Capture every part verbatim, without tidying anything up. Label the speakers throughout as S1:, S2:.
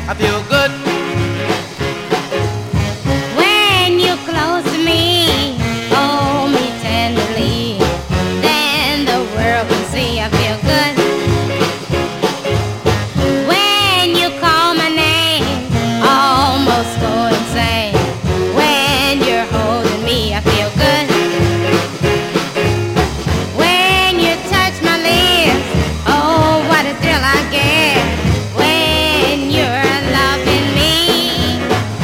S1: I feel good.
S2: When you're close to me, hold me tenderly, then the world can see I feel good. When you call my name, almost go insane. When you're holding me, I feel good. When you touch my lips, oh, what a thrill I get. When you're loving me,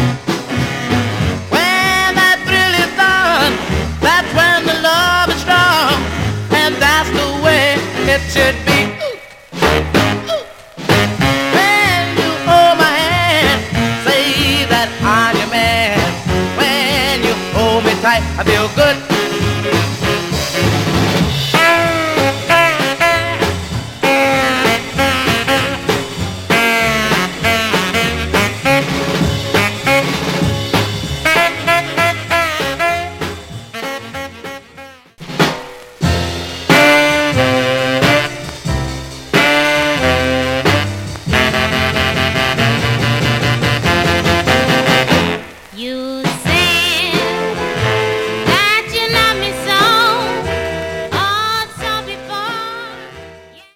S1: When that thrill is done, that's when the love is strong, and that's the way it should be. When you hold my hand, say that I'm your man. When you hold me tight, I feel good.